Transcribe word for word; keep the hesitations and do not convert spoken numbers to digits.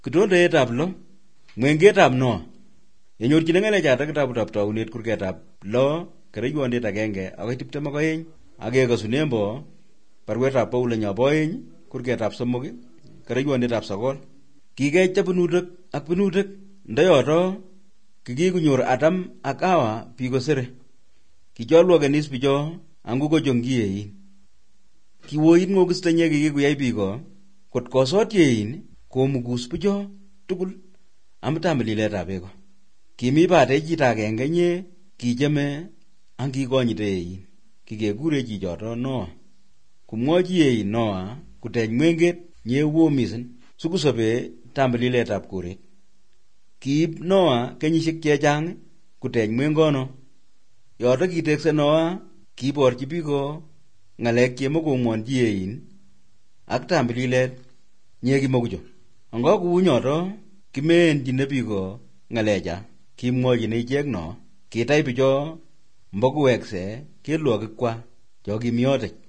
Kitondetab lo, mwengetab Noa. Yenyorchine ng'alechato kitabutab Taunet kurketab lo, kereiwondit agenge akoi tiptem ak oeng, ak kekasune bo barwetab Paulo nyobo oeng, kurketab somok, kereiwonditab sokol. Kikeitcha bunutik ak bunutik, ndayoto kikikunyor Adam ak Hawa biko sere. Kicholwokenis bicho angu kochong'iein. Kiwoit ng'okistenye kikikuyai biko kot kosot yein komukus bicho tugul amta mililetab beko. Kimi bate chito agenge nye kicheme ang kikonyite yein. Kikekure chichoto Noa. Kumwochi yein Noa kutech mwenget nye wo mising sikusobe tambililetab koret. Kiib Noa kenyisiek chechang kutech mwengono. Yoto kitekse Noa kiborchi biko ng'alek chemokong'wonchi yein ak tambililet nye kimokucho. Anga kuunyoto kimeenchine biko ng'alecha kimwochine ichek Noa. Kitach bicho mbokuwekse kelwokikwa cho kimi yote.